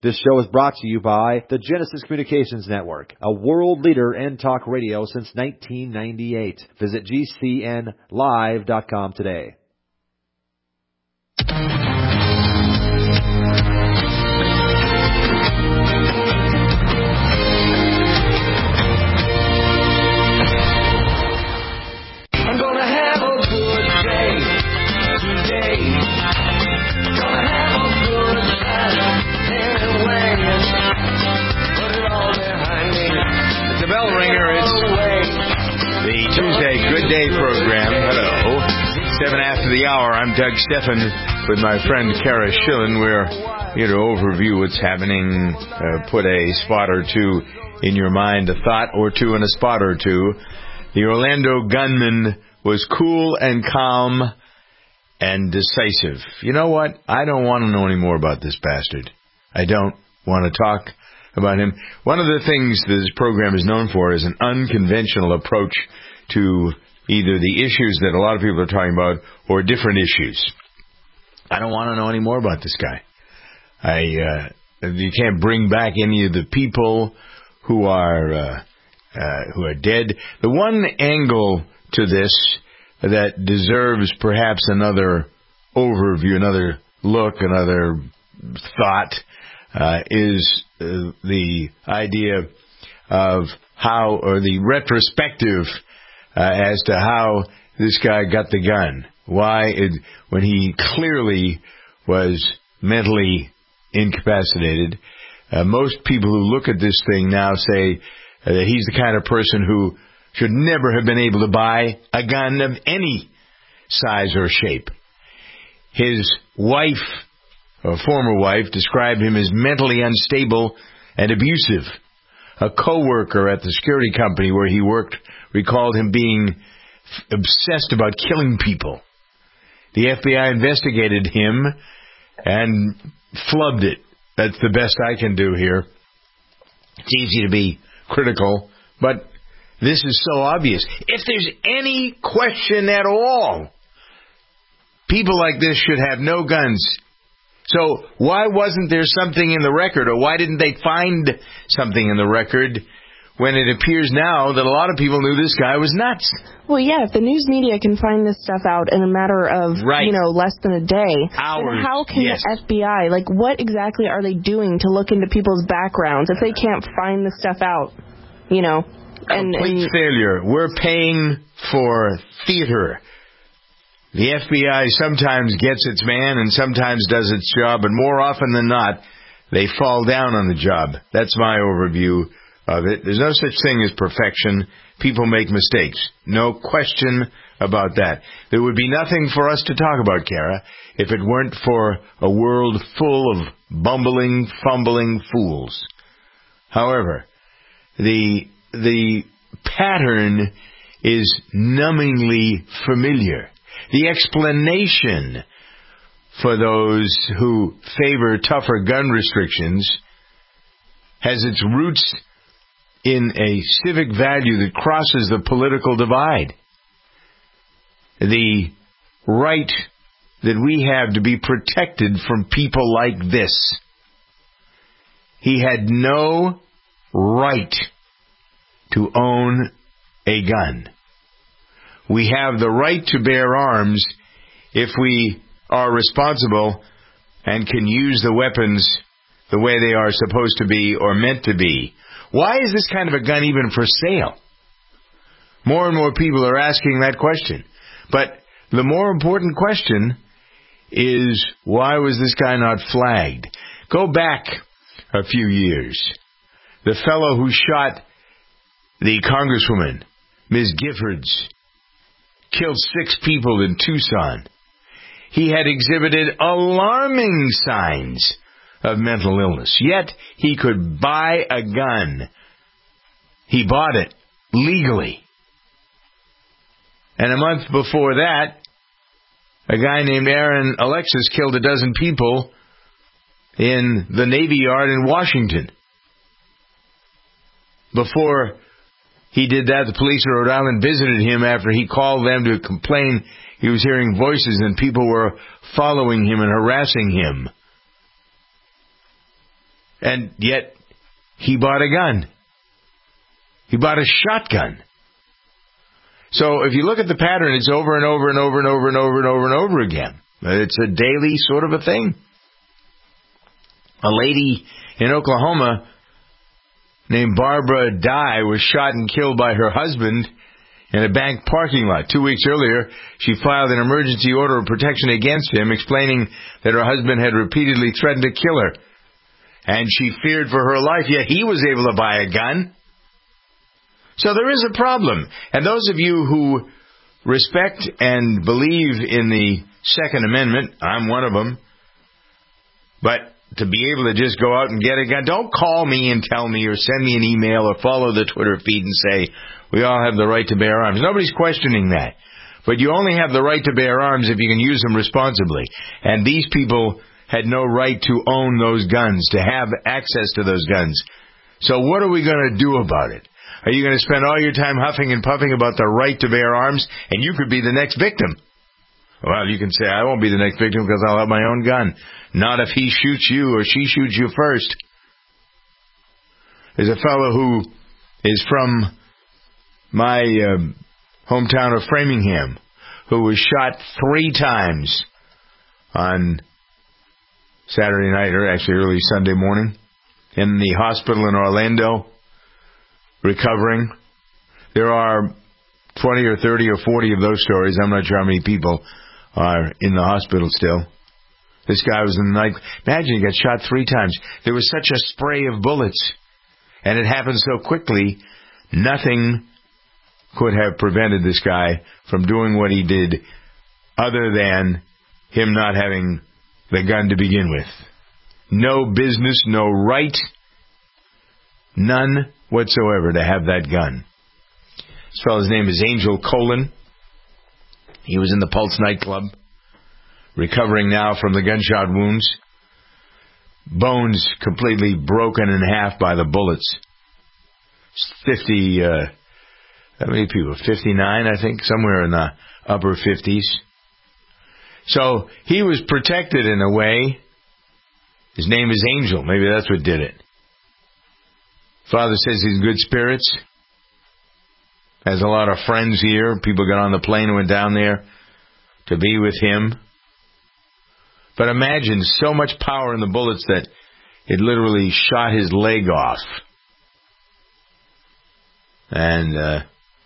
This show is brought to you by the Genesis Communications Network, a world leader in talk radio since 1998. Visit GCNlive.com today. I'm gonna have a good day today. Gonna have a good time anyway. Put it all behind me. It's a bell ringer. It's the Tuesday Good Day program. Hello. 7 after the hour. I'm Doug Steffen with my friend Kara Schillen. We're here to overview what's happening, put a spot or two in your mind, a thought or two and a spot or two. The Orlando gunman was cool and calm and decisive. You know what? I don't want to know any more about this bastard. I don't want to talk about him. One of the things this program is known for is an unconventional approach to either the issues that a lot of people are talking about or different issues. I don't want to know any more about this guy. You can't bring back any of the people who are dead. The one angle to this that deserves perhaps another overview, another look, another thought, is the idea of how, or the retrospective as to how this guy got the gun. Why, when he clearly was mentally incapacitated. Most people who look at this thing now say that he's the kind of person who should never have been able to buy a gun of any size or shape. His wife, or former wife, described him as mentally unstable and abusive. A co-worker at the security company where he worked recalled him being obsessed about killing people. The FBI investigated him and flubbed it. That's the best I can do here. It's easy to be critical, but this is so obvious. If there's any question at all, people like this should have no guns. So why wasn't there something in the record, or why didn't they find something in the record when it appears now that a lot of people knew this guy was nuts? Well, yeah, if the news media can find this stuff out in a matter of, less than a day, hours, then how can the FBI, what exactly are they doing to look into people's backgrounds if they can't find the stuff out, Complete failure. We're paying for theater. The FBI sometimes gets its man and sometimes does its job, and more often than not, they fall down on the job. That's my overview of it. There's no such thing as perfection. People make mistakes. No question about that. There would be nothing for us to talk about, Kara, if it weren't for a world full of bumbling, fumbling fools. However, the pattern is numbingly familiar. The explanation for those who favor tougher gun restrictions has its roots in a civic value that crosses the political divide. The right that we have to be protected from people like this. He had no right to own a gun. We have the right to bear arms if we are responsible and can use the weapons the way they are supposed to be or meant to be. Why is this kind of a gun even for sale? More and more people are asking that question. But the more important question is, why was this guy not flagged? Go back a few years. The fellow who shot the Congresswoman, Ms. Giffords, killed 6 people in Tucson. He had exhibited alarming signs of mental illness, yet he could buy a gun. He bought it legally. And a month before that, a guy named Aaron Alexis killed 12 people in the Navy Yard in Washington. Before he did that, the police in Rhode Island visited him after he called them to complain he was hearing voices and people were following him and harassing him. And yet, he bought a gun. He bought a shotgun. So if you look at the pattern, it's over and over and over and over and over and over and over again. It's a daily sort of a thing. A lady in Oklahoma named Barbara Dye was shot and killed by her husband in a bank parking lot. 2 weeks earlier, she filed an emergency order of protection against him, explaining that her husband had repeatedly threatened to kill her. And she feared for her life, yet he was able to buy a gun. So there is a problem. And those of you who respect and believe in the Second Amendment, I'm one of them, but to be able to just go out and get a gun, don't call me and tell me or send me an email or follow the Twitter feed and say, we all have the right to bear arms. Nobody's questioning that. But you only have the right to bear arms if you can use them responsibly. And these people had no right to own those guns, to have access to those guns. So what are we going to do about it? Are you going to spend all your time huffing and puffing about the right to bear arms, and you could be the next victim? Well, you can say, I won't be the next victim because I'll have my own gun. Not if he shoots you or she shoots you first. There's a fellow who is from my hometown of Framingham who was shot 3 times on Saturday night, or actually early Sunday morning, in the hospital in Orlando, recovering. There are 20 or 30 or 40 of those stories. I'm not sure how many people are in the hospital still. This guy was in the night. Imagine he got shot 3 times. There was such a spray of bullets, and it happened so quickly, nothing could have prevented this guy from doing what he did other than him not having the gun to begin with. No business, no right, none whatsoever to have that gun. This fellow's name is Angel Colon. He was in the Pulse nightclub, recovering now from the gunshot wounds. Bones completely broken in half by the bullets. 50, how many people? 59, I think, somewhere in the upper 50s. So he was protected in a way. His name is Angel. Maybe that's what did it. Father says he's in good spirits. Has a lot of friends here. People got on the plane and went down there to be with him. But imagine so much power in the bullets that it literally shot his leg off. And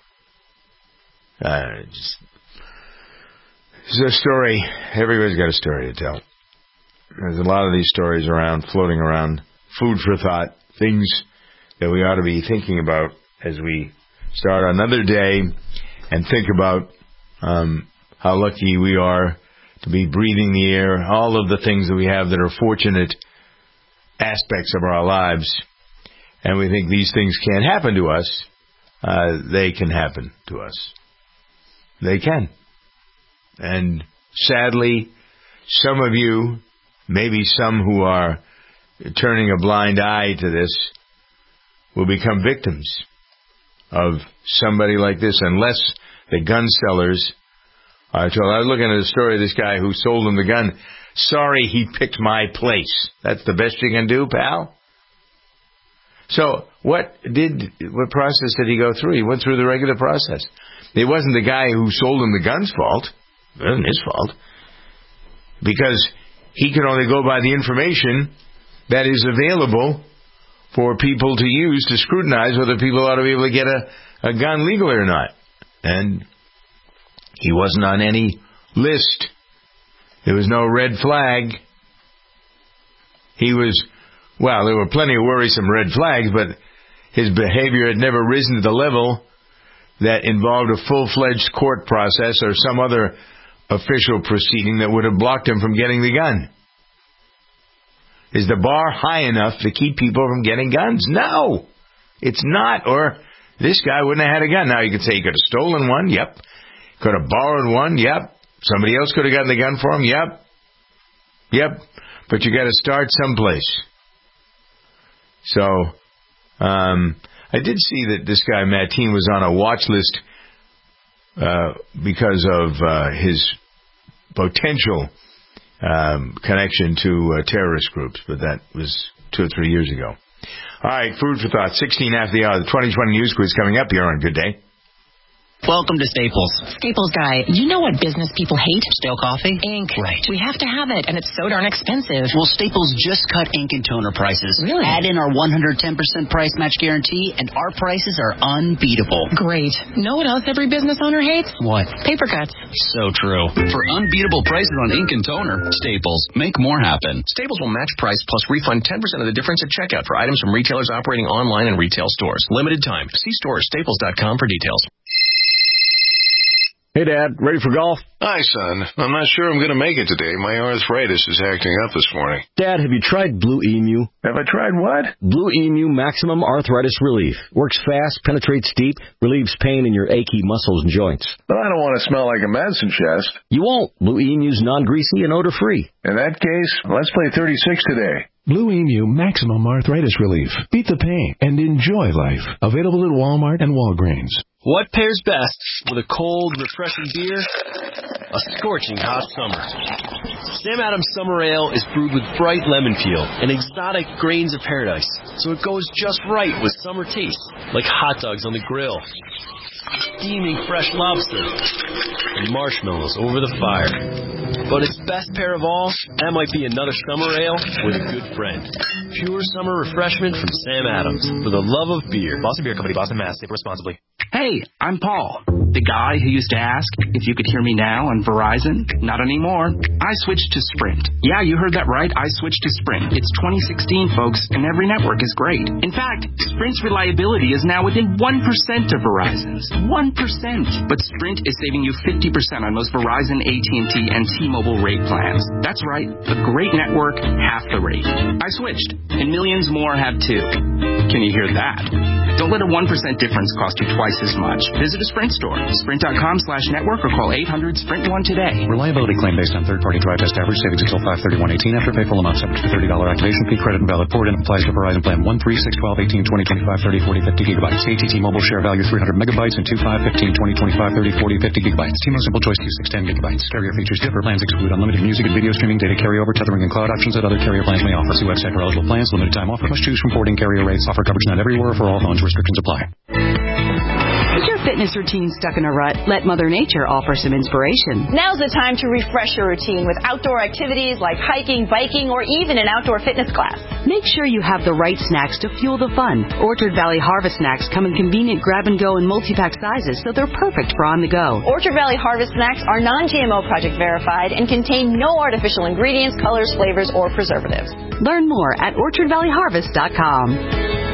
it's a story. Everybody's got a story to tell. There's a lot of these stories around, floating around. Food for thought. Things that we ought to be thinking about as we start another day and think about how lucky we are to be breathing the air, all of the things that we have that are fortunate aspects of our lives. And we think these things can't happen to us. They can happen to us. They can. And sadly, some of you, maybe some who are turning a blind eye to this, will become victims of somebody like this unless the gun sellers are told. I was looking at a story of this guy who sold him the gun. Sorry, he picked my place. That's the best you can do, pal? So what process did he go through? He went through the regular process. It wasn't the guy who sold him the gun's fault. It wasn't his fault. Because he could only go by the information that is available for people to use to scrutinize whether people ought to be able to get a gun legally or not. And he wasn't on any list. There was no red flag. He was, well, there were plenty of worrisome red flags, but his behavior had never risen to the level that involved a full-fledged court process or some other official proceeding that would have blocked him from getting the gun. Is the bar high enough to keep people from getting guns? No, it's not. Or this guy wouldn't have had a gun. Now you could say he could have stolen one. Yep. Could have borrowed one. Yep. Somebody else could have gotten the gun for him. Yep. Yep. But you got to start someplace. So, I did see that this guy, Mateen, was on a watch list because of his potential connection to terrorist groups, but that was 2 or 3 years ago. All right, food for thought. 16 after the hour. The 2020 News Quiz coming up here on Good Day. Welcome to Staples. Staples guy, you know what business people hate? Stale coffee? Ink. Right. We have to have it, and it's so darn expensive. Well, Staples just cut ink and toner prices. Really? Add in our 110% price match guarantee, and our prices are unbeatable. Great. Know what else every business owner hates? What? Paper cuts. So true. For unbeatable prices on ink and toner, Staples. Make more happen. Staples will match price plus refund 10% of the difference at checkout for items from retailers operating online and retail stores. Limited time. See store at staples.com for details. Hey, Dad, ready for golf? Hi, son. I'm not sure I'm going to make it today. My arthritis is acting up this morning. Dad, have you tried Blue Emu? Have I tried what? Blue Emu Maximum Arthritis Relief. Works fast, penetrates deep, relieves pain in your achy muscles and joints. But I don't want to smell like a medicine chest. You won't. Blue Emu's non-greasy and odor-free. In that case, let's play 36 today. Blue Emu Maximum Arthritis Relief. Beat the pain and enjoy life. Available at Walmart and Walgreens. What pairs best with a cold, refreshing beer? A scorching hot summer. Sam Adams Summer Ale is brewed with bright lemon peel and exotic grains of paradise, so it goes just right with summer tastes, like hot dogs on the grill, steaming fresh lobster, and marshmallows over the fire. But its best pair of all, that might be another summer ale with a good friend. Pure summer refreshment from Sam Adams, for the love of beer. Boston Beer Company, Boston, Mass. Sip responsibly. Hey, I'm Paul, the guy who used to ask if you could hear me now on Verizon. Not anymore. I switched to Sprint. Yeah, you heard that right. I switched to Sprint. It's 2016, folks, and every network is great. In fact, Sprint's reliability is now within 1% of Verizon's. 1%. But Sprint is saving you 50% on most Verizon, AT&T, and T-Mobile rate plans. That's right. A great network, half the rate. I switched, and millions more have too. Can you hear that? Don't let a 1% difference cost you twice as much. Visit a Sprint store. Sprint.com/network or call 800-SPRINT-1 today. Reliability claim based on third-party drive test average savings until 5/31/18 after pay full amount subject to $30 activation fee. Credit and valid port in applies to Verizon plan 1, 3, 6, 12, 18, 20, 25, 30, 40, 50 gigabytes. AT&T Mobile share value 300 megabytes and 2, 5, 15, 20, 25, 30, 40, 50 gigabytes. T-Mobile Simple Choice 2, 6, 10 gigabytes. Carrier features differ. Plans exclude unlimited music and video streaming, data carryover, tethering, and cloud options that other carrier plans may offer. See website for eligible plans. Limited time offer. Must choose from forwarding carrier rates. Offer coverage not everywhere for all phones. Restrictions apply. Is your fitness routine stuck in a rut? Let Mother Nature offer some inspiration. Now's the time to refresh your routine with outdoor activities like hiking, biking, or even an outdoor fitness class. Make sure you have the right snacks to fuel the fun. Orchard Valley Harvest snacks come in convenient grab-and-go and multi-pack sizes, so they're perfect for on the go. Orchard Valley Harvest snacks are non-GMO project verified and contain no artificial ingredients, colors, flavors, or preservatives. Learn more at orchardvalleyharvest.com.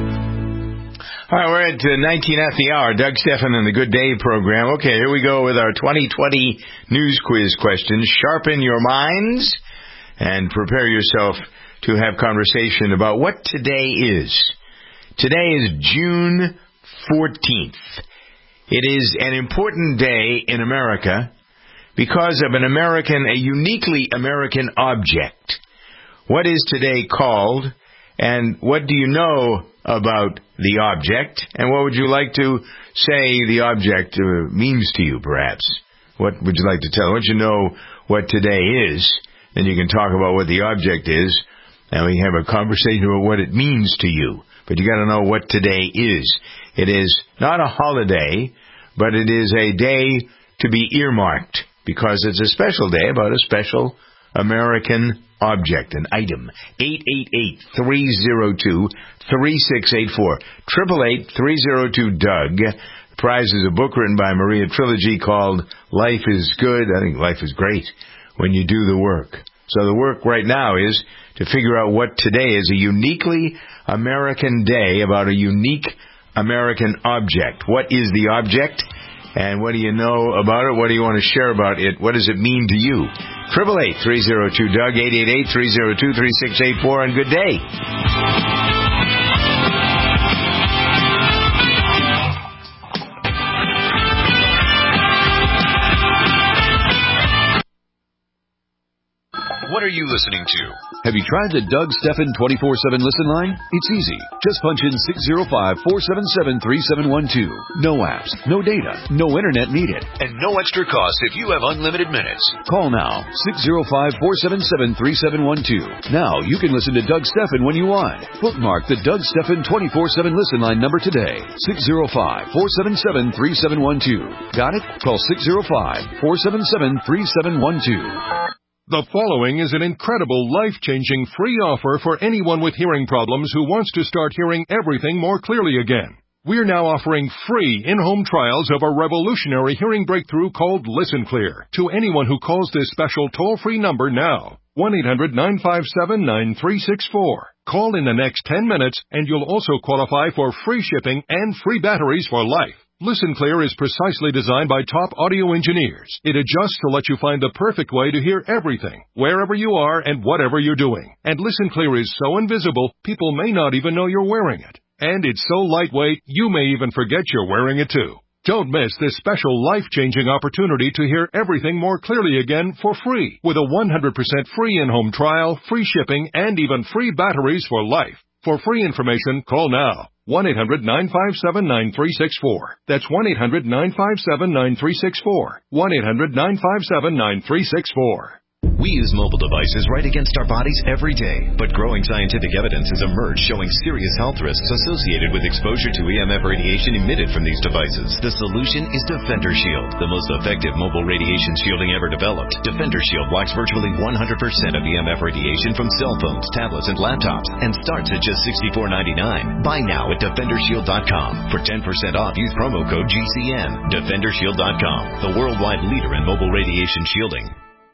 All right, we're at 19 at the hour. Doug Stephan and the Good Day program. Okay, here we go with our 2020 News Quiz questions. Sharpen your minds and prepare yourself to have conversation about what today is. Today is June 14th. It is an important day in America because of a uniquely American object. What is today called, and what do you know about the object, and what would you like to say the object means to you, perhaps? What would you like to tell? Once you know what today is, then you can talk about what the object is, and we have a conversation about what it means to you. But you got to know what today is. It is not a holiday, but it is a day to be earmarked, because it's a special day about a special American object, an item. 888-302-3684. 888-302-DOUG. The prize is a book written by Maria Trilogy called Life is Good. I think life is great when you do the work. So the work right now is to figure out what today is, a uniquely American day about a unique American object. What is the object? And what do you know about it? What do you want to share about it? What does it mean to you? 888-302-DOUG, 888-302-3684, and good day. what are you listening to? Have you tried the Doug Stephan 24/7 listen line? It's easy. Just punch in 605-477-3712. No apps, no data, no internet needed, and no extra cost if you have unlimited minutes. Call now, 605-477-3712. Now you can listen to Doug Stephan when you want. Bookmark the Doug Stephan 24/7 listen line number today. 605-477-3712. Got it? Call 605-477-3712. The following is an incredible, life-changing free offer for anyone with hearing problems who wants to start hearing everything more clearly again. We're now offering free in-home trials of a revolutionary hearing breakthrough called Listen Clear to anyone who calls this special toll-free number now. 1-800-957-9364. Call in the next 10 minutes and you'll also qualify for free shipping and free batteries for life. Listen Clear is precisely designed by top audio engineers. It adjusts to let you find the perfect way to hear everything, wherever you are and whatever you're doing. And Listen Clear is so invisible, people may not even know you're wearing it. And it's so lightweight, you may even forget you're wearing it too. Don't miss this special life-changing opportunity to hear everything more clearly again for free with a 100% free in-home trial, free shipping, and even free batteries for life. For free information, call now. 1-800-957-9364. That's 1-800-957-9364. 1-800-957-9364. We use mobile devices right against our bodies every day, but growing scientific evidence has emerged showing serious health risks associated with exposure to EMF radiation emitted from these devices. The solution is Defender Shield, the most effective mobile radiation shielding ever developed. Defender Shield blocks virtually 100% of EMF radiation from cell phones, tablets, and laptops, and starts at just $64.99. Buy now at DefenderShield.com. For 10% off, use promo code GCN. DefenderShield.com, the worldwide leader in mobile radiation shielding.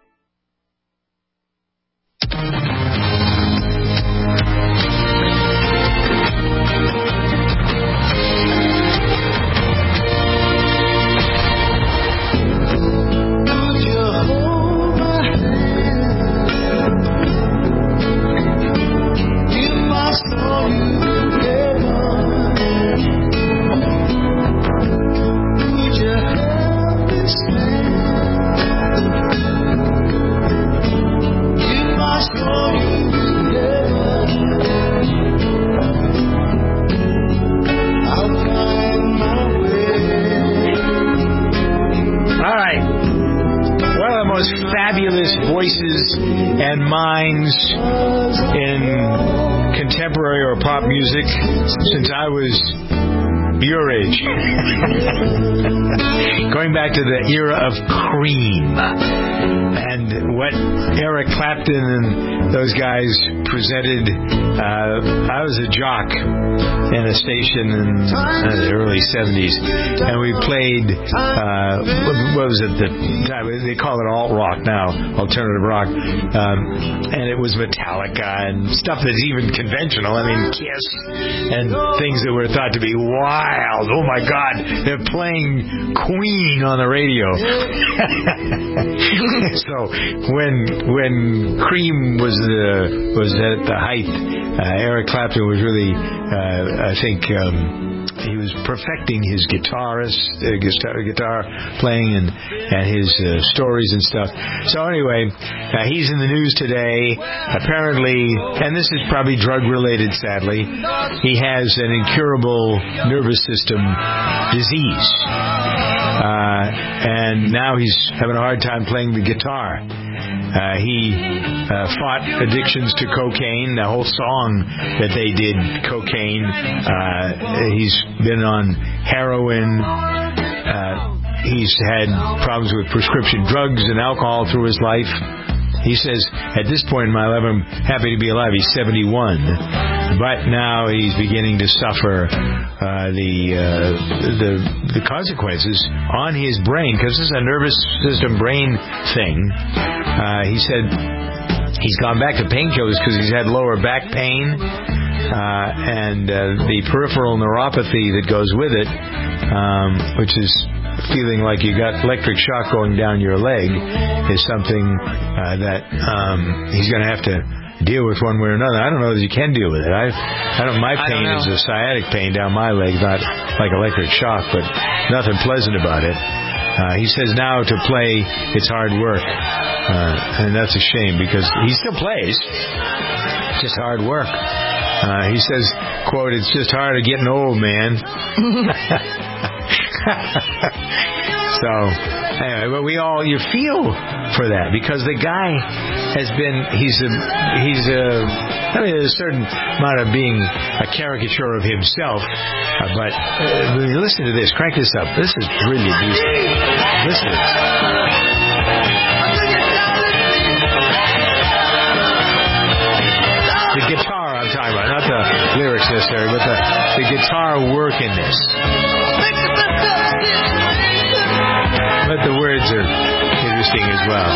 Voices and minds in contemporary or pop music since I was your age. Going back to the era of Cream and what Eric Clapton and those guys presented. I was a jock in a station in the early 70s, and we played, what was it, they call it alt rock now, alternative rock, and it was Metallica and stuff that's even conventional. I mean, Kiss and things that were thought to be wild. Oh my God, they're playing Queen on the radio. So when Cream was at the height, Eric Clapton was really, I think, he was perfecting his guitar playing and his stories and stuff. So anyway, he's in the news today. Apparently, and this is probably drug related, sadly, he has an incurable nervous system disease. And now he's having a hard time playing the guitar. He fought addictions to cocaine. The whole song that they did, Cocaine. He's been on heroin. He's had problems with prescription drugs and alcohol through his life. He says, at this point in my life, I'm happy to be alive. He's 71. But now he's beginning to suffer the consequences on his brain, because this is a nervous system brain thing. He said he's gone back to painkillers because he's had lower back pain and the peripheral neuropathy that goes with it, which is feeling like you got electric shock going down your leg, is something that he's going to have to deal with one way or another. I don't know that you can deal with it. I don't. My pain is a sciatic pain down my leg, not like electric shock, but nothing pleasant about it. He says now to play, it's hard work. And that's a shame because he still plays. It's just hard work. He says, quote, it's just hard of getting old, man. So, anyway, but you feel for that because the guy has been, there's a certain amount of being a caricature of himself, but listen to this, crank this up. This is really decent. Listen to this. The guitar I'm talking about, not the lyrics necessarily, but the guitar work in this. But the words are interesting as well.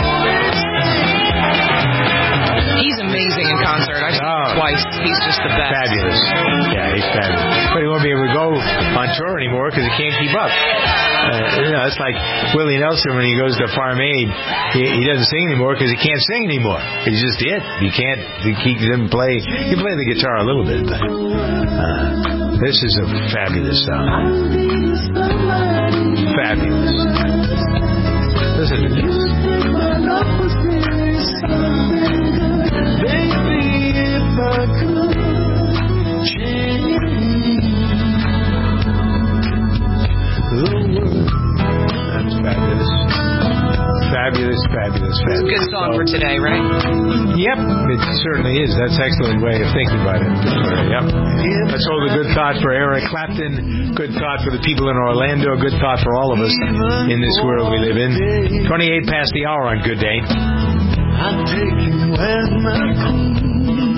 He's amazing in concert. I've seen him twice. He's just the best. Fabulous. Yeah, he's fabulous. But he won't be able to go on tour anymore because he can't keep up. It's like Willie Nelson when he goes to Farm Aid. He doesn't sing anymore because he can't sing anymore. He's just it. He doesn't play. He can play the guitar a little bit, but this is a fabulous song. Fabulous. Listen to this. Baby, if I could change the world. That's fabulous. Fabulous. It's a good song for today, right? Yep, it certainly is. That's an excellent way of thinking about it. Yep. Let's hold a good thought for Eric Clapton. Good thought for the people in Orlando. Good thought for all of us in this world we live in. 28 past the hour on Good Day. I'll take you as my queen.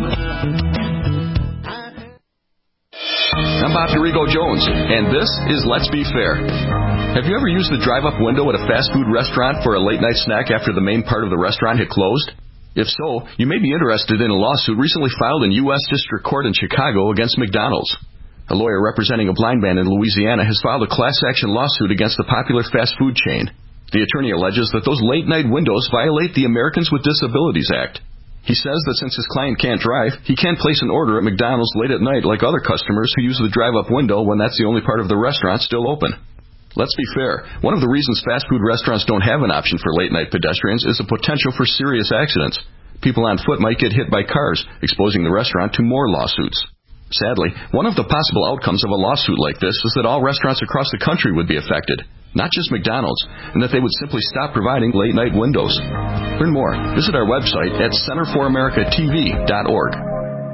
I'm Bob Dorigo Jones, and this is Let's Be Fair. Have you ever used the drive-up window at a fast food restaurant for a late-night snack after the main part of the restaurant had closed? If so, you may be interested in a lawsuit recently filed in U.S. District Court in Chicago against McDonald's. A lawyer representing a blind man in Louisiana has filed a class-action lawsuit against the popular fast food chain. The attorney alleges that those late-night windows violate the Americans with Disabilities Act. He says that since his client can't drive, he can't place an order at McDonald's late at night like other customers who use the drive-up window when that's the only part of the restaurant still open. Let's be fair. One of the reasons fast food restaurants don't have an option for late-night pedestrians is the potential for serious accidents. People on foot might get hit by cars, exposing the restaurant to more lawsuits. Sadly, one of the possible outcomes of a lawsuit like this is that all restaurants across the country would be affected, not just McDonald's, and that they would simply stop providing late-night windows. Learn more. Visit our website at centerforamericatv.org.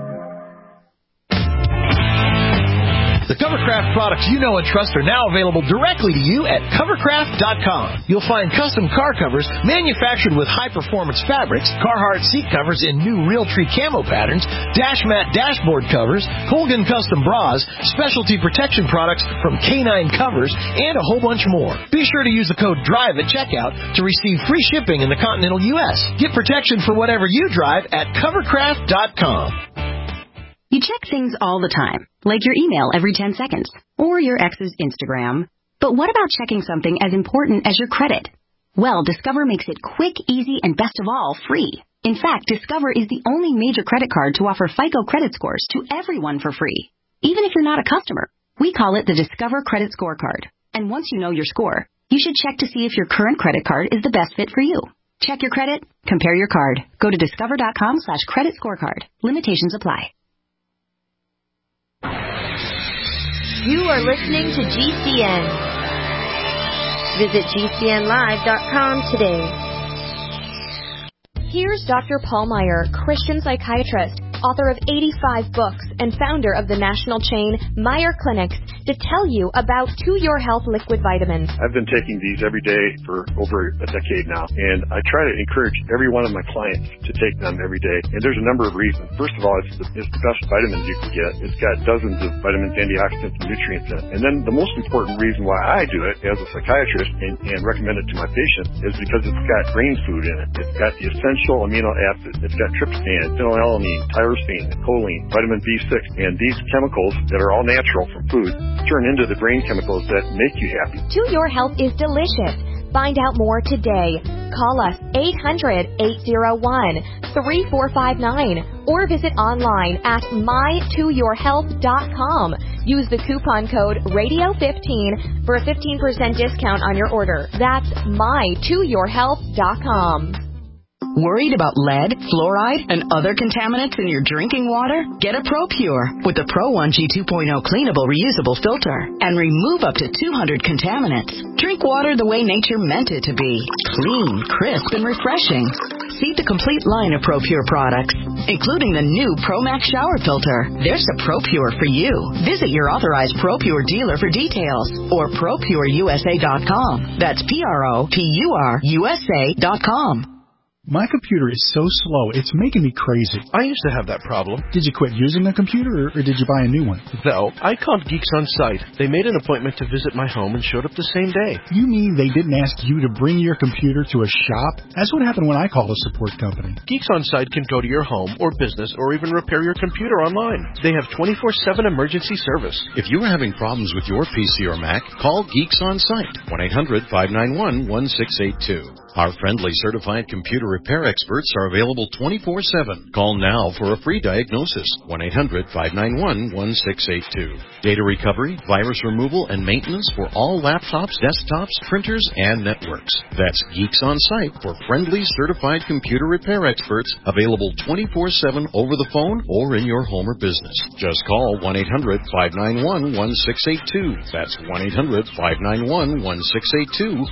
The Covercraft products you know and trust are now available directly to you at Covercraft.com. You'll find custom car covers manufactured with high-performance fabrics, Carhartt seat covers in new Realtree camo patterns, Dashmat dashboard covers, Colgan custom bras, specialty protection products from K9 Covers, and a whole bunch more. Be sure to use the code DRIVE at checkout to receive free shipping in the continental U.S. Get protection for whatever you drive at Covercraft.com. You check things all the time, like your email every 10 seconds, or your ex's Instagram. But what about checking something as important as your credit? Well, Discover makes it quick, easy, and best of all, free. In fact, Discover is the only major credit card to offer FICO credit scores to everyone for free, even if you're not a customer. We call it the Discover Credit Scorecard. And once you know your score, you should check to see if your current credit card is the best fit for you. Check your credit, compare your card. Go to discover.com/credit scorecard. Limitations apply. You are listening to GCN. Visit GCNlive.com today. Here's Dr. Paul Meyer, Christian psychiatrist, author of 85 books, and founder of the national chain Meyer Clinics, to tell you about To Your Health liquid vitamins. I've been taking these every day for over a decade now, and I try to encourage every one of my clients to take them every day. And there's a number of reasons. First of all, it's the best vitamins you can get. It's got dozens of vitamins, antioxidants, and nutrients in it. And then the most important reason why I do it as a psychiatrist and recommend it to my patients is because it's got brain food in it. It's got the essential amino acids. It's got tryptophan, phenylalanine, tyrosine, choline, vitamin B6, and these chemicals that are all natural from food turn into the brain chemicals that make you happy. To Your Health is delicious. Find out more today. Call us 800-801-3459 or visit online at mytoyourhealth.com. Use the coupon code RADIO15 for a 15% discount on your order. That's mytoyourhealth.com. Worried about lead, fluoride, and other contaminants in your drinking water? Get a ProPure with the Pro 1G 2.0 cleanable reusable filter and remove up to 200 contaminants. Drink water the way nature meant it to be. Clean, crisp, and refreshing. See the complete line of ProPure products, including the new ProMax shower filter. There's a ProPure for you. Visit your authorized ProPure dealer for details or ProPureUSA.com. That's ProPureUSA.com. My computer is so slow, it's making me crazy. I used to have that problem. Did you quit using the computer, or did you buy a new one? No, I called Geeks On Site. They made an appointment to visit my home and showed up the same day. You mean they didn't ask you to bring your computer to a shop? That's what happened when I called a support company. Geeks On Site can go to your home or business or even repair your computer online. They have 24/7 emergency service. If you are having problems with your PC or Mac, call Geeks On Site, 1-800-591-1682. Our friendly certified computer repair experts are available 24/7. Call now for a free diagnosis. 1-800-591-1682. Data recovery, virus removal, and maintenance for all laptops, desktops, printers, and networks. That's Geeks On Site for friendly certified computer repair experts available 24/7 over the phone or in your home or business. Just call 1-800-591-1682. That's 1-800-591-1682.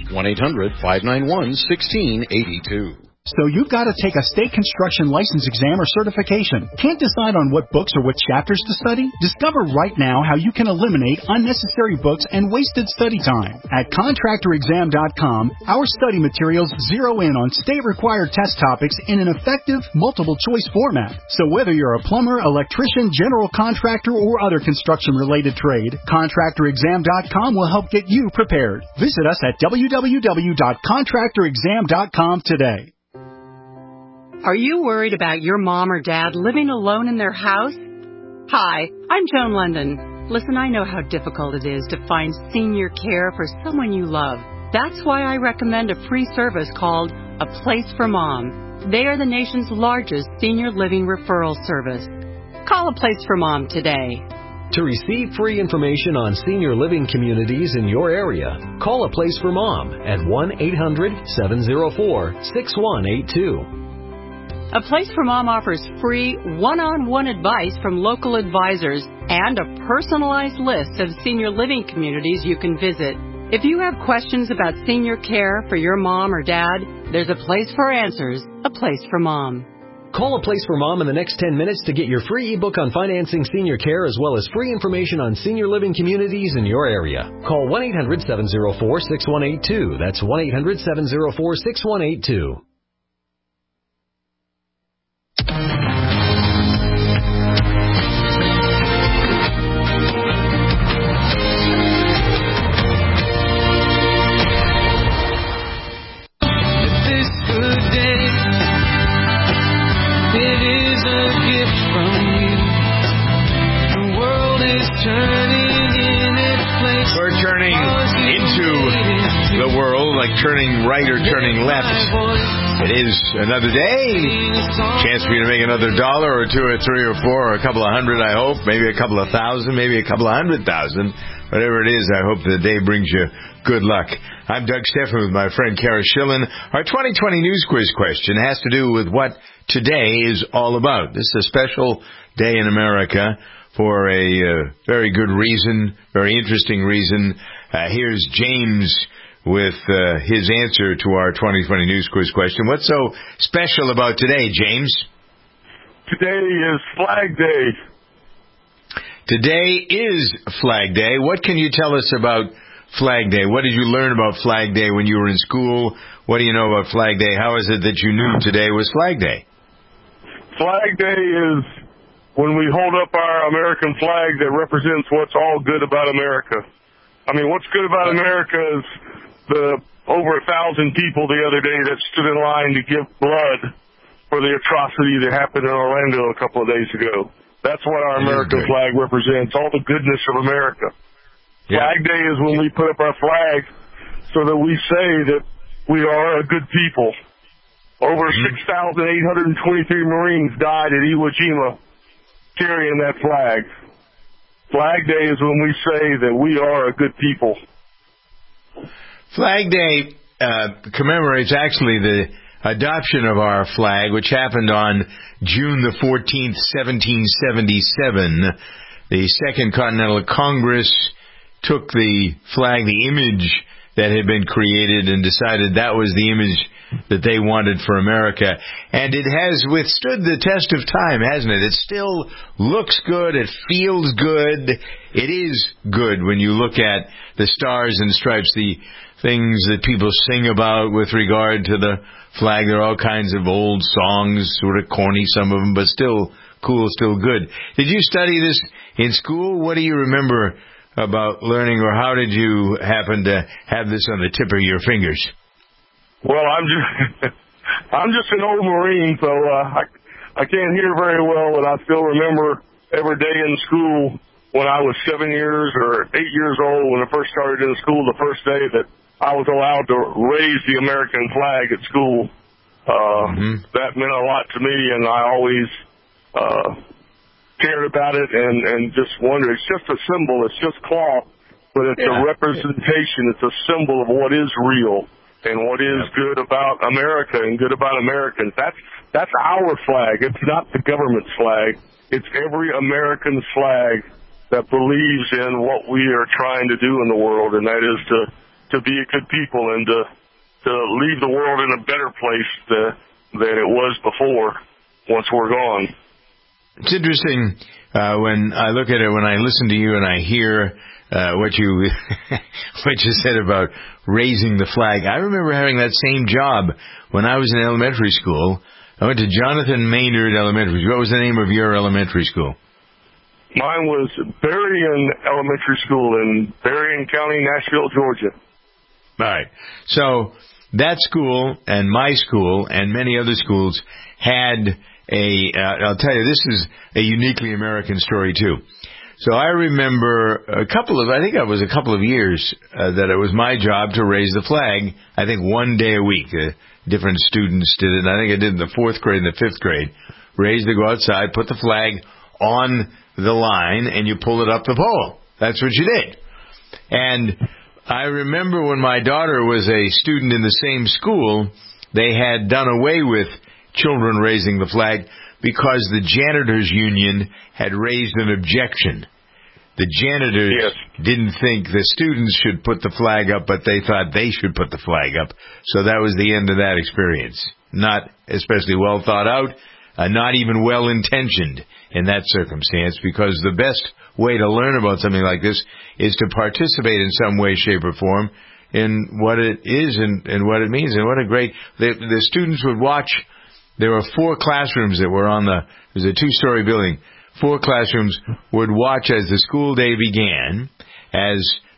1-800-591-1682. So you've got to take a state construction license exam or certification. Can't decide on what books or what chapters to study? Discover right now how you can eliminate unnecessary books and wasted study time. At contractorexam.com, our study materials zero in on state-required test topics in an effective, multiple-choice format. So whether you're a plumber, electrician, general contractor, or other construction-related trade, contractorexam.com will help get you prepared. Visit us at www.contractorexam.com today. Are you worried about your mom or dad living alone in their house? Hi, I'm Joan London. Listen, I know how difficult it is to find senior care for someone you love. That's why I recommend a free service called A Place for Mom. They are the nation's largest senior living referral service. Call A Place for Mom today. To receive free information on senior living communities in your area, call A Place for Mom at 1-800-704-6182. A Place for Mom offers free one-on-one advice from local advisors and a personalized list of senior living communities you can visit. If you have questions about senior care for your mom or dad, there's a place for answers, A Place for Mom. Call A Place for Mom in the next 10 minutes to get your free ebook on financing senior care as well as free information on senior living communities in your area. Call 1-800-704-6182. That's 1-800-704-6182. We're turning into the world, like turning right or turning left. It is another day. Chance for you to make another dollar or two or three or four or a couple of hundred, I hope. Maybe a couple of thousand, maybe a couple of 100,000. Whatever it is, I hope the day brings you good luck. I'm Doug Stephan with my friend Kara Schillen. Our 2020 News Quiz question has to do with what today is all about. This is a special day in America for a very good reason, very interesting reason. Here's James with his answer to our 2020 News Quiz question. What's so special about today, James? Today is Flag Day. Today is Flag Day. What can you tell us about Flag Day? What did you learn about Flag Day when you were in school? What do you know about Flag Day? How is it that you knew today was Flag Day? Flag Day is when we hold up our American flag that represents what's all good about America. I mean, what's good about America is the over 1,000 people the other day that stood in line to give blood for the atrocity that happened in Orlando a couple of days ago. That's what our American flag represents, all the goodness of America. Flag Day is when we put up our flag so that we say that we are a good people. Over 6,823 Marines died at Iwo Jima carrying that flag. Flag Day is when we say that we are a good people. Flag Day commemorates actually the adoption of our flag, which happened on June the 14th, 1777. The Second Continental Congress took the flag, the image that had been created, and decided that was the image that they wanted for America. And it has withstood the test of time, hasn't it? It still looks good. It feels good. It is good when you look at the stars and stripes, the things that people sing about with regard to the flag. There are all kinds of old songs, sort of corny, some of them, but still cool, still good. Did you study this in school? What do you remember about learning, or how did you happen to have this on the tip of your fingers? Well, I'm just an old Marine, so I can't hear very well, but I still remember every day in school when I was 7 years or 8 years old, when I first started in school, the first day that I was allowed to raise the American flag at school. That meant a lot to me, and I always cared about it and just wondered. It's just a symbol. It's just cloth, but it's a representation. It's a symbol of what is real and what is good about America and good about Americans. That's our flag. It's not the government's flag. It's every American's flag that believes in what we are trying to do in the world, and that is to be a good people and to leave the world in a better place than it was before once we're gone. It's interesting when I look at it, when I listen to you and I hear what you said about raising the flag. I remember having that same job when I was in elementary school. I went to Jonathan Maynard Elementary School. What was the name of your elementary school? Mine was Berrien Elementary School in Berrien County, Nashville, Georgia. All right. So that school and my school and many other schools had I'll tell you, this is a uniquely American story too. So I remember I think it was a couple of years that it was my job to raise the flag. I think one day a week. Different students did it. And I think I did in the 4th grade and the 5th grade. Go outside, put the flag on the line, and you pull it up the pole. That's what you did. And I remember when my daughter was a student in the same school, they had done away with children raising the flag because the janitors union had raised an objection. The janitors didn't think the students should put the flag up, but they thought they should put the flag up. So that was the end of that experience. Not especially well thought out, not even well intentioned in that circumstance, because the best way to learn about something like this is to participate in some way, shape, or form in what it is and what it means. And what a great... The students would watch. There were 4 classrooms that were it was a 2-story building. 4 classrooms would watch as the school day began, as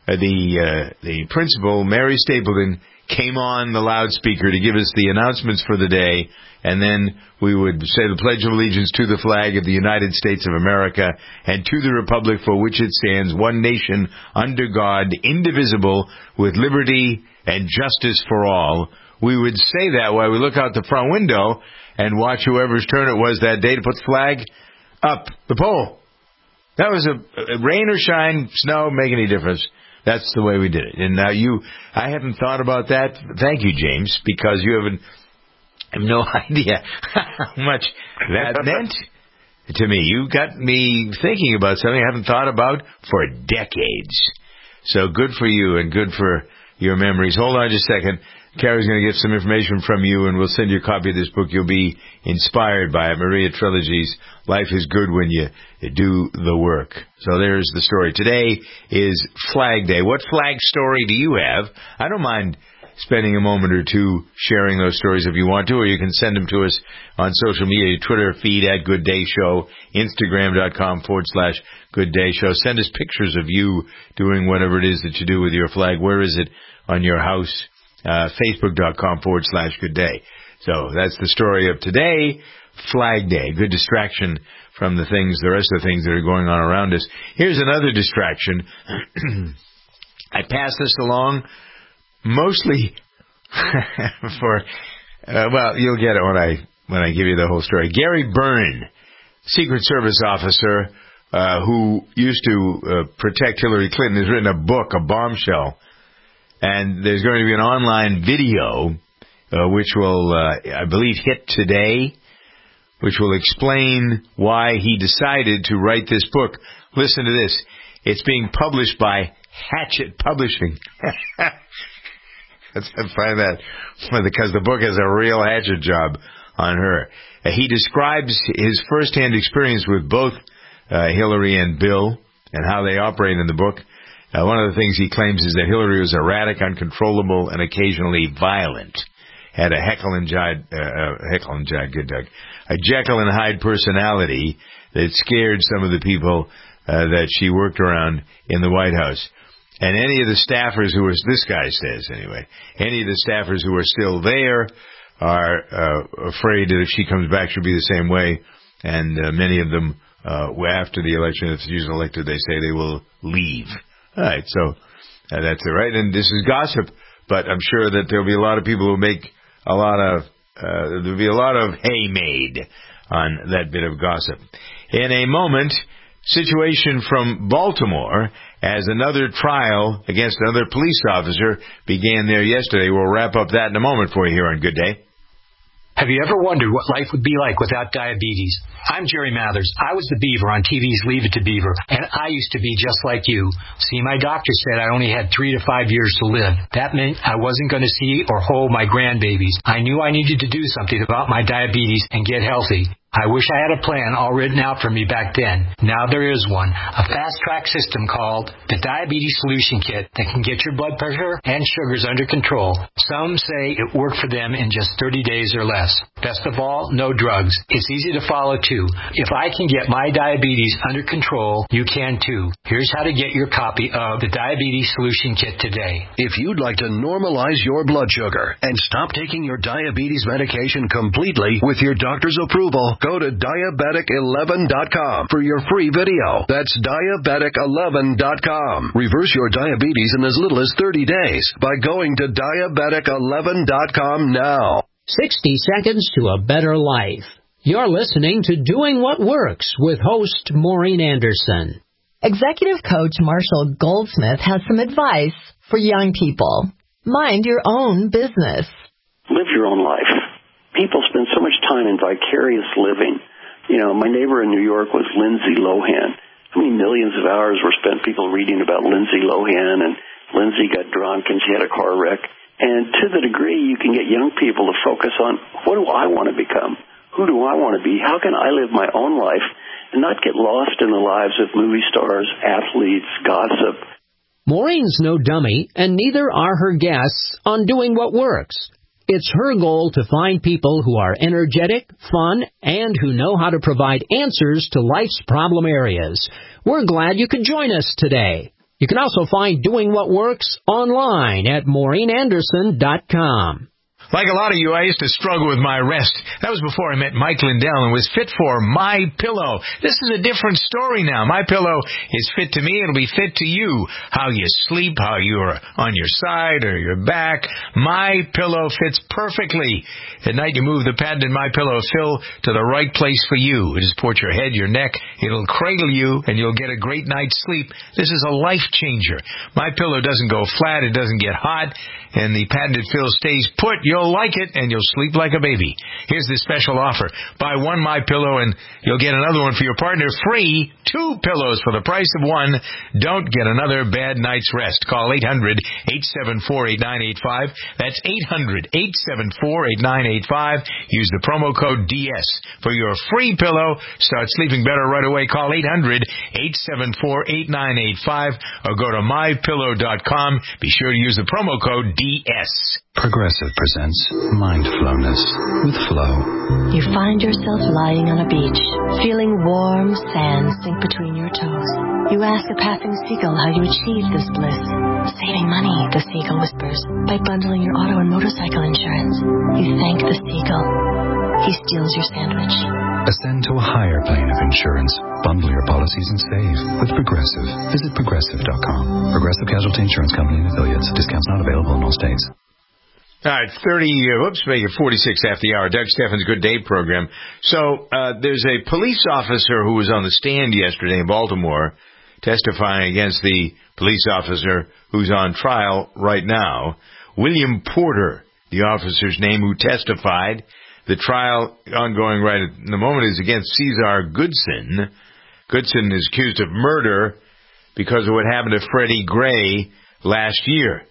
the principal, Mary Stapleton, came on the loudspeaker to give us the announcements for the day, and then we would say the Pledge of Allegiance to the flag of the United States of America and to the republic for which it stands, one nation, under God, indivisible, with liberty and justice for all. We would say that while we look out the front window and watch whoever's turn it was that day to put the flag up the pole. That was a rain or shine, snow, make any difference. That's the way we did it. And now I haven't thought about that. Thank you, James, because you have no idea how much that meant to me. You got me thinking about something I haven't thought about for decades. So good for you and good for your memories. Hold on just a second. Carrie's going to get some information from you, and we'll send you a copy of this book. You'll be inspired by it. Maria Trilogy's Life is Good When You Do the Work. So there's the story. Today is Flag Day. What flag story do you have? I don't mind spending a moment or two sharing those stories if you want to, or you can send them to us on social media, Twitter feed at Good Day Show, Instagram.com/Good Day Show. Send us pictures of you doing whatever it is that you do with your flag. Where is it on your house? Facebook.com/Good Day. So that's the story of today, Flag Day. Good distraction from the rest of the things that are going on around us. Here's another distraction. I pass this along mostly for, well, you'll get it when I give you the whole story. Gary Byrne, Secret Service officer who used to protect Hillary Clinton, has written a book, A Bombshell, and there's going to be an online video which will, I believe, hit today, which will explain why he decided to write this book. Listen to this. It's being published by Hatchet Publishing. I find that because the book has a real hatchet job on her. He describes his first-hand experience with both Hillary and Bill and how they operate in the book. One of the things he claims is that Hillary was erratic, uncontrollable, and occasionally violent. Had a Jekyll and Hyde personality that scared some of the people that she worked around in the White House. And any of the staffers who were, this guy says anyway, any of the staffers who are still there are afraid that if she comes back, she'll be the same way. And many of them, after the election, if she's elected, they say they will leave. All right, so that's it, right? And this is gossip, but I'm sure that there'll be a lot of people who make there'll be a lot of hay made on that bit of gossip. In a moment, situation from Baltimore as another trial against another police officer began there yesterday. We'll wrap up that in a moment for you here on Good Day. Have you ever wondered what life would be like without diabetes? I'm Jerry Mathers. I was the Beaver on TV's Leave It to Beaver, and I used to be just like you. See, my doctor said I only had 3 to 5 years to live. That meant I wasn't going to see or hold my grandbabies. I knew I needed to do something about my diabetes and get healthy. I wish I had a plan all written out for me back then. Now there is one, a fast-track system called the Diabetes Solution Kit that can get your blood pressure and sugars under control. Some say it worked for them in just 30 days or less. Best of all, no drugs. It's easy to follow, too. If I can get my diabetes under control, you can, too. Here's how to get your copy of the Diabetes Solution Kit today. If you'd like to normalize your blood sugar and stop taking your diabetes medication completely with your doctor's approval, go to diabetic11.com for your free video. That's diabetic11.com. Reverse your diabetes in as little as 30 days by going to diabetic11.com now. 60 seconds to a better life. You're listening to Doing What Works with host Maureen Anderson. Executive coach Marshall Goldsmith has some advice for young people. Mind your own business. Live your own life. People spend so much time in vicarious living. You know, my neighbor in New York was Lindsay Lohan. How many millions of hours were spent people reading about Lindsay Lohan, and Lindsay got drunk and she had a car wreck. And to the degree you can get young people to focus on, what do I want to become? Who do I want to be? How can I live my own life and not get lost in the lives of movie stars, athletes, gossip? Maureen's no dummy, and neither are her guests on Doing What Works. It's her goal to find people who are energetic, fun, and who know how to provide answers to life's problem areas. We're glad you could join us today. You can also find Doing What Works online at MaureenAnderson.com. Like a lot of you, I used to struggle with my rest. That was before I met Mike Lindell and was fit for My Pillow. This is a different story now. My Pillow is fit to me. It'll be fit to you. How you sleep, how you're on your side or your back. My Pillow fits perfectly. At night, you move the patented My Pillow fill to the right place for you. It supports your head, your neck. It'll cradle you, and you'll get a great night's sleep. This is a life changer. My Pillow doesn't go flat. It doesn't get hot. And the patented fill stays put. You'll like it, and you'll sleep like a baby. Here's the special offer. Buy one My Pillow, and you'll get another one for your partner free. 2 pillows for the price of one. Don't get another bad night's rest. Call 800-874-8985. That's 800-874-8985. Use the promo code DS for your free pillow. Start sleeping better right away. Call 800-874-8985 or go to mypillow.com. Be sure to use the promo code DS. Progressive presents Mindfulness with Flow. You find yourself lying on a beach, feeling warm sand sink between your toes. You ask a passing seagull how you achieve this bliss. Saving money, the seagull whispers, by bundling your auto and motorcycle insurance. You thank the seagull. He steals your sandwich. Ascend to a higher plane of insurance Bundle your policies and save with Progressive. Visit Progressive.com. Progressive Casualty Insurance Company and affiliates. Discounts not available in all states. All right, make it 46 after the hour. Doug Steffens' Good Day program. So there's a police officer who was on the stand yesterday in Baltimore testifying against the police officer who's on trial right now. William Porter, the officer's name, who testified. The trial ongoing right at the moment is against Cesar Goodson. Goodson is accused of murder because of what happened to Freddie Gray last year.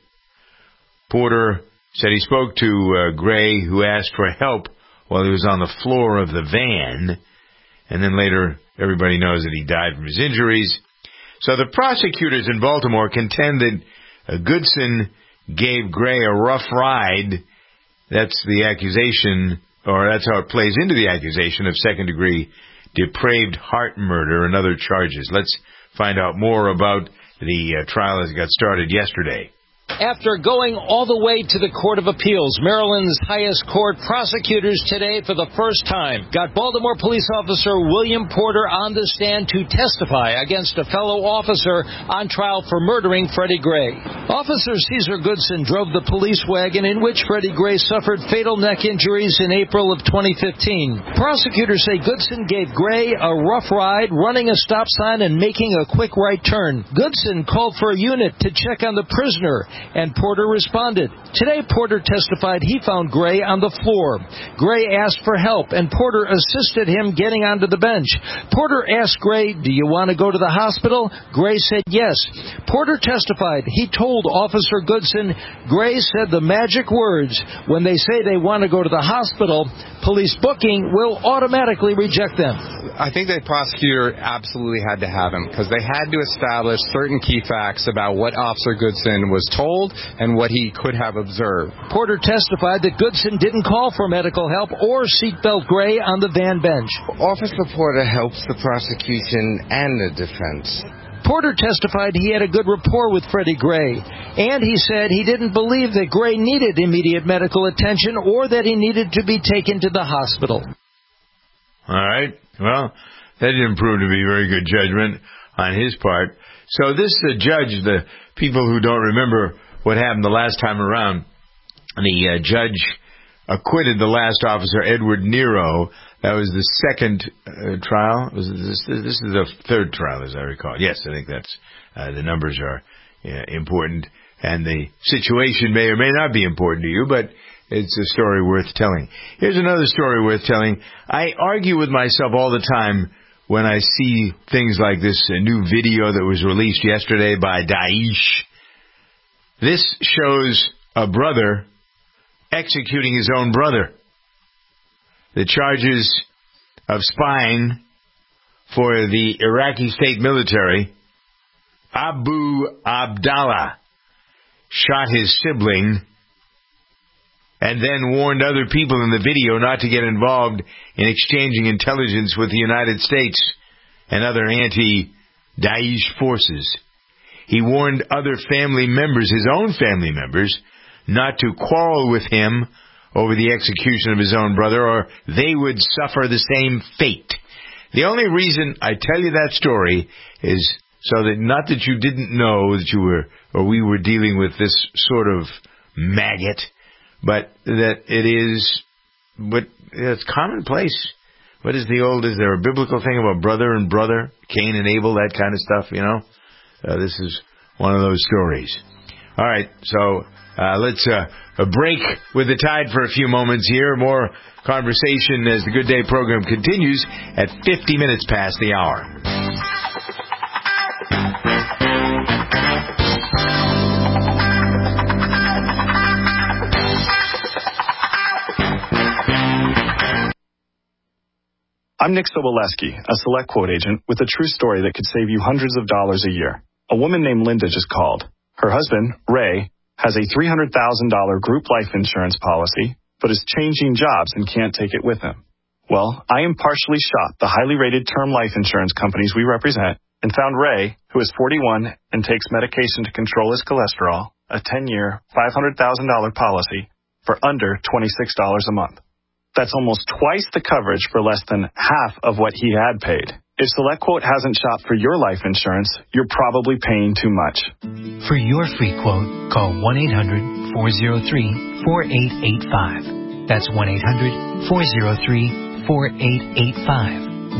Porter said he spoke to Gray, who asked for help while he was on the floor of the van, and then later everybody knows that he died from his injuries. So the prosecutors in Baltimore contend that Goodson gave Gray a rough ride. That's the accusation, or that's how it plays into the accusation of second-degree depraved heart murder and other charges. Let's find out more about the trial as it got started yesterday. After going all the way to the Court of Appeals, Maryland's highest court, prosecutors today for the first time got Baltimore police officer William Porter on the stand to testify against a fellow officer on trial for murdering Freddie Gray. Officer Cesar Goodson drove the police wagon in which Freddie Gray suffered fatal neck injuries in April of 2015. Prosecutors say Goodson gave Gray a rough ride, running a stop sign and making a quick right turn. Goodson called for a unit to check on the prisoner, and Porter responded. Today, Porter testified he found Gray on the floor. Gray asked for help, and Porter assisted him getting onto the bench. Porter asked Gray, "Do you want to go to the hospital?" Gray said yes. Porter testified he told Officer Goodson, Gray said the magic words, "When they say they want to go to the hospital, police booking will automatically reject them." I think the prosecutor absolutely had to have him because they had to establish certain key facts about what Officer Goodson was told and what he could have observed. Porter testified that Goodson didn't call for medical help or seatbelt Gray on the van bench. Officer Porter helps the prosecution and the defense. Porter testified he had a good rapport with Freddie Gray, and he said he didn't believe that Gray needed immediate medical attention or that he needed to be taken to the hospital. All right. Well, that didn't prove to be very good judgment on his part. So this judge, the people who don't remember what happened the last time around, the judge acquitted the last officer, Edward Nero. That was the second trial. This is the third trial, as I recall. Yes, I think that's the numbers are important, and the situation may or may not be important to you, but it's a story worth telling. Here's another story worth telling. I argue with myself all the time when I see things like this new video that was released yesterday by Daesh. This shows a brother executing his own brother. The charges of spying for the Iraqi state military, Abu Abdallah shot his sibling and then warned other people in the video not to get involved in exchanging intelligence with the United States and other anti-Daesh forces. He warned other family members, his own family members, not to quarrel with him over the execution of his own brother, or they would suffer the same fate. The only reason I tell you that story is so that not that you didn't know that you were, or we were dealing with this sort of maggot, but that it is, but it's commonplace. What is is there a biblical thing about brother and brother, Cain and Abel, that kind of stuff, you know? This is one of those stories. All right, so let's break with the tide for a few moments here. More conversation as the Good Day program continues at 50 minutes past the hour. I'm Nick Soboleski, a Select Quote agent with a true story that could save you hundreds of dollars a year. A woman named Linda just called. Her husband, Ray, has a $300,000 group life insurance policy, but is changing jobs and can't take it with him. Well, I impartially shot the highly rated term life insurance companies we represent and found Ray, who is 41 and takes medication to control his cholesterol, a 10-year, $500,000 policy for under $26 a month. That's almost twice the coverage for less than half of what he had paid. If SelectQuote hasn't shopped for your life insurance, you're probably paying too much. For your free quote, call 1-800-403-4885. That's 1-800-403-4885.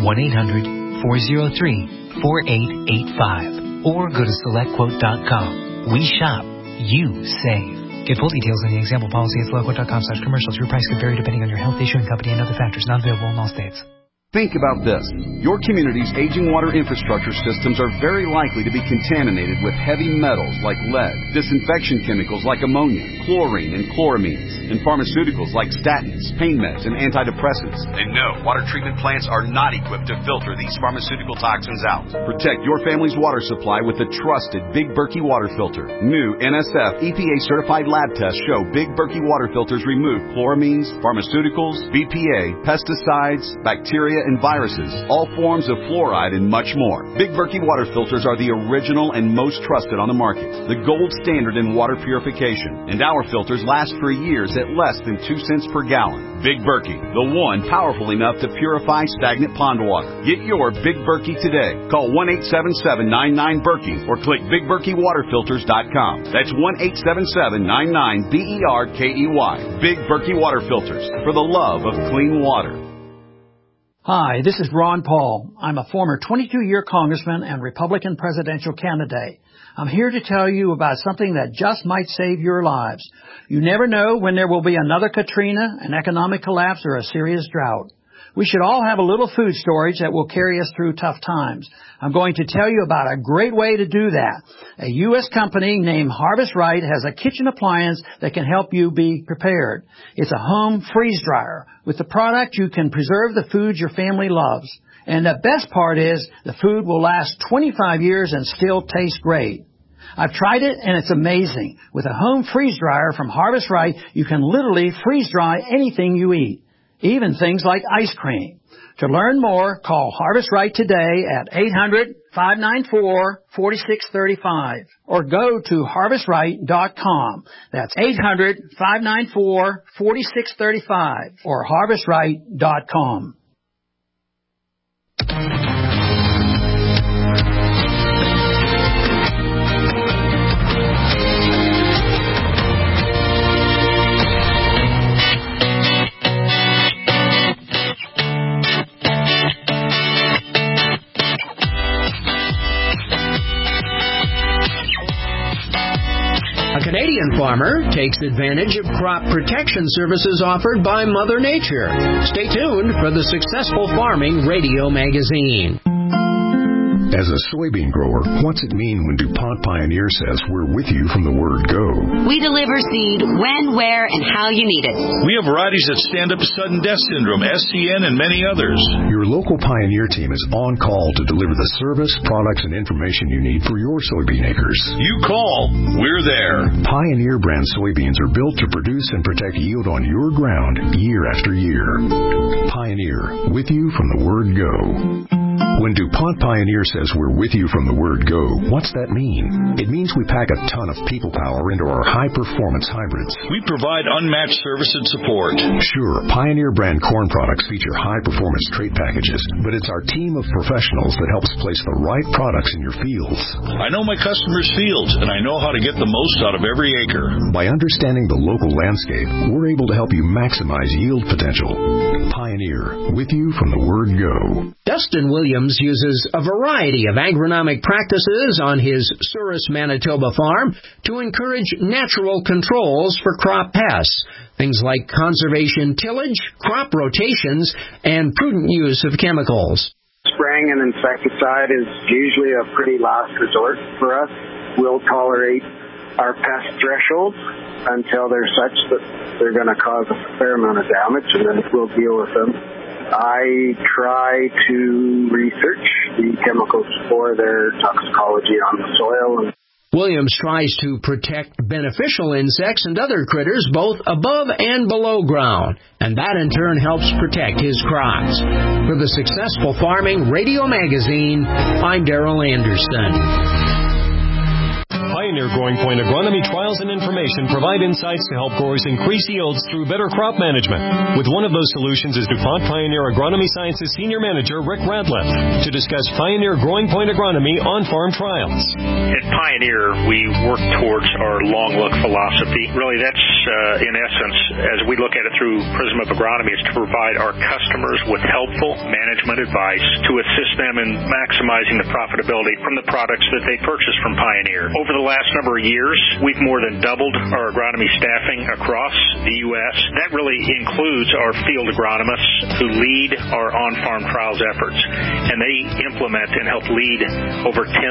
1-800-403-4885. Or go to SelectQuote.com. We shop. You save. Get full details on the example policy at SelectQuote.com/commercials. Your price could vary depending on your health, issuing company, and other factors. Not available in all states. Think about this. Your community's aging water infrastructure systems are very likely to be contaminated with heavy metals like lead, disinfection chemicals like ammonia, chlorine and chloramines, and pharmaceuticals like statins, pain meds, and antidepressants. And no, water treatment plants are not equipped to filter these pharmaceutical toxins out. Protect your family's water supply with the trusted Big Berkey water filter. New NSF EPA-certified lab tests show Big Berkey water filters remove chloramines, pharmaceuticals, BPA, pesticides, bacteria, and viruses, all forms of fluoride, and much more. Big Berkey water filters are the original and most trusted on the market, the gold standard in water purification, and our filters last for years at less than 2 cents per gallon. Big Berkey, the one powerful enough to purify stagnant pond water. Get your Big Berkey today. Call 1-877-99-BERKEY or click BigBerkeyWaterFilters.com. That's 1-877-99-BERKEY. Big Berkey Water Filters, for the love of clean water. Hi, this is Ron Paul. I'm a former 22-year congressman and Republican presidential candidate. I'm here to tell you about something that just might save your lives. You never know when there will be another Katrina, an economic collapse, or a serious drought. We should all have a little food storage that will carry us through tough times. I'm going to tell you about a great way to do that. A U.S. company named Harvest Right has a kitchen appliance that can help you be prepared. It's a home freeze dryer. With the product, you can preserve the foods your family loves. And the best part is the food will last 25 years and still taste great. I've tried it, and it's amazing. With a home freeze dryer from Harvest Right, you can literally freeze dry anything you eat, even things like ice cream. To learn more, call Harvest Right today at 800-594-4635 or go to harvestright.com. That's 800-594-4635 or harvestright.com. A Canadian farmer takes advantage of crop protection services offered by Mother Nature. Stay tuned for the Successful Farming Radio Magazine. As a soybean grower, what's it mean when DuPont Pioneer says we're with you from the word go? We deliver seed when, where, and how you need it. We have varieties that stand up to sudden death syndrome, SCN, and many others. Your local Pioneer team is on call to deliver the service, products, and information you need for your soybean acres. You call, we're there. Pioneer brand soybeans are built to produce and protect yield on your ground year after year. Pioneer, with you from the word go. When DuPont Pioneer says we're with you from the word go, what's that mean? It means we pack a ton of people power into our high-performance hybrids. We provide unmatched service and support. Sure, Pioneer brand corn products feature high-performance trait packages, but it's our team of professionals that helps place the right products in your fields. I know my customers' fields, and I know how to get the most out of every acre. By understanding the local landscape, we're able to help you maximize yield potential. Pioneer, with you from the word go. Dustin Williams uses a variety of agronomic practices on his Souris, Manitoba farm to encourage natural controls for crop pests. Things like conservation tillage, crop rotations, and prudent use of chemicals. Spraying an insecticide is usually a pretty last resort for us. We'll tolerate our pest thresholds until they're such that they're going to cause a fair amount of damage, and then we'll deal with them. I try to research the chemicals for their toxicology on the soil. Williams tries to protect beneficial insects and other critters both above and below ground, and that in turn helps protect his crops. For the Successful Farming Radio Magazine, I'm Darrell Anderson. Pioneer Growing Point agronomy trials and information provide insights to help growers increase yields through better crop management. With one of those solutions is DuPont Pioneer Agronomy Sciences Senior Manager Rick Radliff to discuss Pioneer Growing Point agronomy on-farm trials. At Pioneer, we work towards our long look philosophy. Really, that's in essence, as we look at it through prism of agronomy, is to provide our customers with helpful management advice to assist them in maximizing the profitability from the products that they purchase from Pioneer. Over the last number of years, we've more than doubled our agronomy staffing across the U.S. That really includes our field agronomists who lead our on-farm trials efforts, and they implement and help lead over 10,000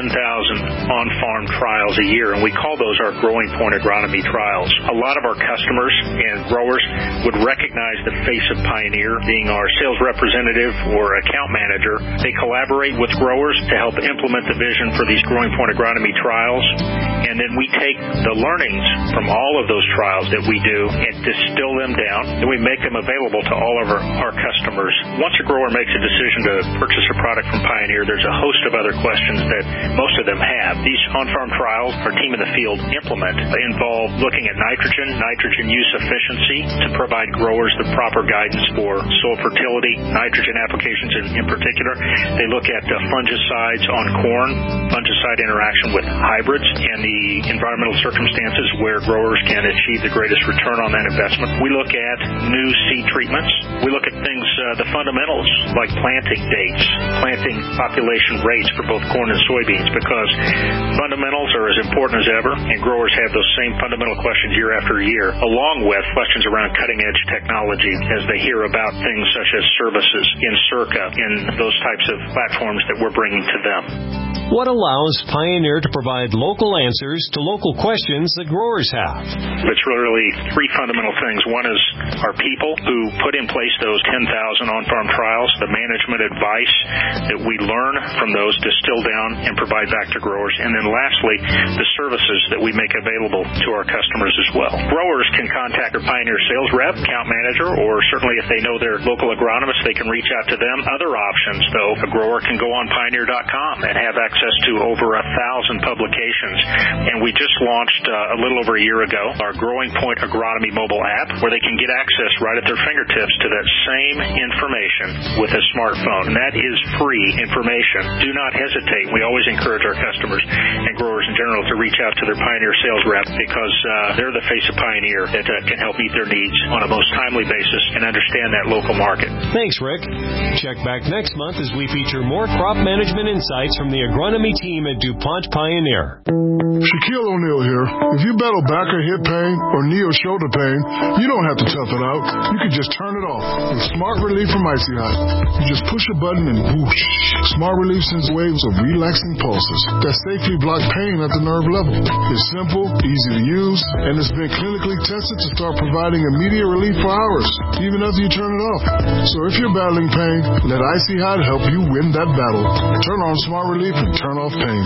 on-farm trials a year, and we call those our Growing Point agronomy trials. A lot of our customers and growers would recognize the face of Pioneer being our sales representative or account manager. They collaborate with growers to help implement the vision for these Growing Point agronomy trials, and then we take the learnings from all of those trials that we do and distill them down, and we make them available to all of our customers. Once a grower makes a decision to purchase a product from Pioneer, there's a host of other questions that most of them have. These on-farm trials our team in the field implement involve looking at nitrogen use efficiency to provide growers the proper guidance for soil fertility, nitrogen applications in particular. They look at fungicides on corn, fungicide interaction with hybrids, and the environmental circumstances where growers can achieve the greatest return on that investment. We look at new seed treatments. We look at things, the fundamentals, like planting dates, planting population rates for both corn and soybeans, because fundamentals are as important as ever, and growers have those same fundamental questions year after year, along with questions around cutting-edge technology as they hear about things such as services in Circa, in those types of platforms that we're bringing to them. What allows Pioneer to provide local answers to local questions that growers have? It's really three fundamental things. One is our people who put in place those 10,000 on-farm trials, the management advice that we learn from those, distill down and provide back to growers. And then lastly, the services that we make available to our customers as well. Growers can contact their Pioneer sales rep, account manager, or certainly if they know their local agronomist, they can reach out to them. Other options, though, a grower can go on Pioneer.com and have access to over 1,000 publications. And we just launched a little over a year ago our Growing Point Agronomy mobile app, where they can get access right at their fingertips to that same information with a smartphone. And that is free information. Do not hesitate. We always encourage our customers and growers in general to reach out to their Pioneer sales rep, because they're the face of Pioneer that can help meet their needs on a most timely basis and understand that local market. Thanks, Rick. Check back next month as we feature more crop management insights from the agronomy team at DuPont Pioneer. Shaquille O'Neal here. If you battle back or hip pain or knee or shoulder pain, you don't have to tough it out. You can just turn it off with Smart Relief from Icy Hot. You just push a button and whoosh. Smart Relief sends waves of relaxing pulses that safely block pain at the nerve level. It's simple, easy to use, and it's been clinically tested to start providing immediate relief for hours, even after you turn it off. So if you're battling pain, let Icy Hot help you win that battle. Turn on Smart Relief and turn off pain.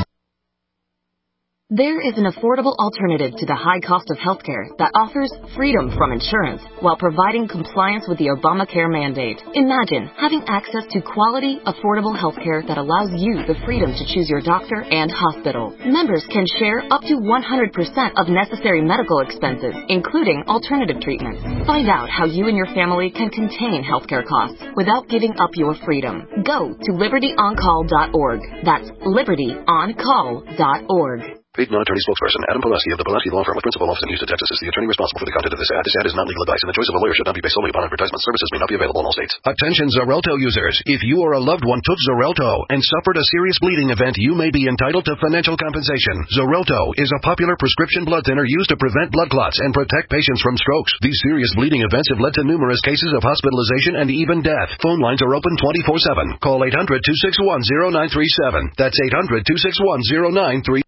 There is an affordable alternative to the high cost of healthcare that offers freedom from insurance while providing compliance with the Obamacare mandate. Imagine having access to quality, affordable healthcare that allows you the freedom to choose your doctor and hospital. Members can share up to 100% of necessary medical expenses, including alternative treatments. Find out how you and your family can contain healthcare costs without giving up your freedom. Go to libertyoncall.org. That's libertyoncall.org. Paid non-attorney spokesperson Adam Pulaski of the Pulaski Law Firm with principal office in Houston, Texas is the attorney responsible for the content of this ad. This ad is not legal advice, and the choice of a lawyer should not be based solely upon advertisement. Services may not be available in all states. Attention Xarelto users. If you or a loved one took Xarelto and suffered a serious bleeding event, you may be entitled to financial compensation. Xarelto is a popular prescription blood thinner used to prevent blood clots and protect patients from strokes. These serious bleeding events have led to numerous cases of hospitalization and even death. Phone lines are open 24/7. Call 800-261-0937. That's 800-261-0937.